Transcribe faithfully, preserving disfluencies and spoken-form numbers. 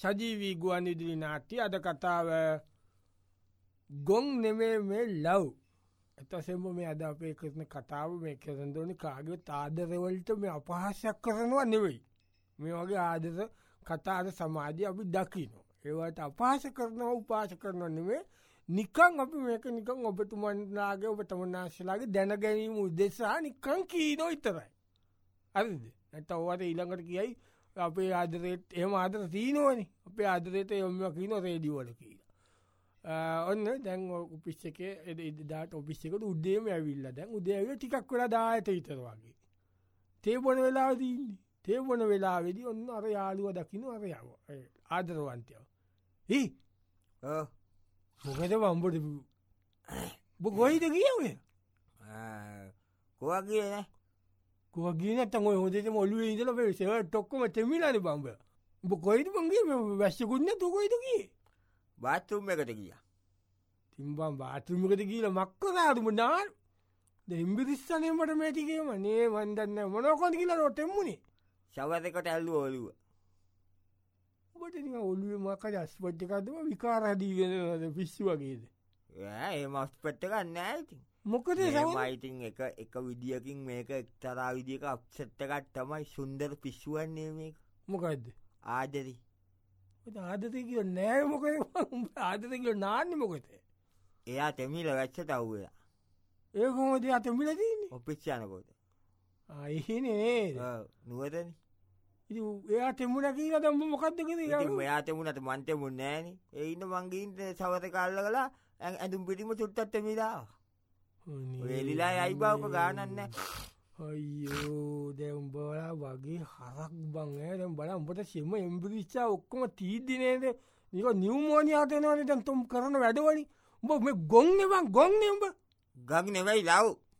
සජීවී ගුවන් විදුලි නාට්‍ය අද කතාව ගොන් නෙමේ මේ ලව්. එතසෙම මේ අද අපේ කරන කතාව මේ කරදෝනි කාගේ ආදරවලට මේ අපහාසයක් කරනවා නෙවෙයි. මේ වගේ ආදර කතාද සමාජය අපි දකින්න. ඒවට අපහාස කරනවා උපාස කරනවා නෙමේ නිකන් අපි මේක නිකන් ඔබතුමන්ලාගේ ඔබතුමන්නාන්සලාගේ දැන ගැනීම උදෙසා නිකන් කීනෝ විතරයි. හරිද? නැත්නම් ඔයාට ඊළඟට කියයි අපේ ආදරේට එහෙම ආදර තියෙනවනේ. අපේ ආදරේට එම්ම කියනවා රේඩියෝ වල කියලා. ඔන්න දැන් ඔෆිස් එකේ එදාට ඔෆිස් එකට උදේම ඇවිල්ලා දැන් උදේ ඇවිල්ලා ටිකක් වෙලා දායට විතර වගේ. තේ බොන වෙලාවදී ඉන්නේ. තේ බොන වෙලාවේදී ඔන්න අර යාළුවා දකින්න අර යාළුවා ආදරවන්තයව. හි ඔව් මොකද වම්බොඩ බෝ කොයිද ගියේ ඔය? ආ කොහා ගියේ නෑ. කොහා ගියේ නැත්තම් ඔය හොදේටම ඔළුවේ ඉඳලා මේ සෙවර්ට් ඔක්කොම තෙමිලානේ බම්බ. බෝ කොයිද බං ගියේ වැස්සකුත් නැතු කොයිද ගියේ? බාත්රූම් එකට ගියා. තිම්බම් බාත්රූම් එකට ගිහලා මක් කරාද මොනා? දෙම්බිරිස්සනේ මට මේ ටිකේම නේ මන් දන්නේ මොනවා කොන්ද කියලා රොට එම්මුනේ. ෂවර් එකට ඇල්ලුවා ඔළුව. ඔබට නිකන් ඔළුවේ මොකක්ද ස්පොට් එකක්ද විකාරදී වෙන පිස්සු වගේද? ඈ එහෙම ස්පොට් එකක් නෑ ඉතින්. මොකද සමහර ඉතින් එක එක විදියකින් මේක එක්තරා විදියක අප්සෙට් එකක් තමයි සුන්දර පිස්සුවන්නේ මේක. මොකද්ද? ආදරේ. ඔය ආදරේ කිය නෑ මොකද ආදරේ කිය නාන්නේ මොකද? එයා තෙමිල වැච්චට අවුලා. ඒ කොහොමද එයා තෙමිල තියෙන්නේ? ඔෆිස් යනකොට. ආ එහෙනේ. ඔව් නුවරනේ. ඉතින් එයා තෙමුණා කියලා දැන් මොකද්ද කියන්නේ? ඉතින් මෙයා තෙමුණාට මන් තෙමුන්නේ නෑනේ. ඒ ඉන්න මං ගිහින් සවර එක අල්ලගලා ඇඳුම් පිටිම චුට්ටක් තෙමිලා. ඔය එලිලා යයි බවක ගානක් නෑ. අයියෝ දැන් උඹලා වගේ හරක් බං ඈ දැන් බලන්න උඹට සෙම එම්බ්‍රිච්චා ඔක්කොම තීද්දි නේද? නික නියුමෝනියාට එනවනේ දැන් තුම් කරන වැඩවලි. උඹ මේ ගොන් නේ බං ගොන් නේ උඹ. ගම් නෙවෙයි ලව්.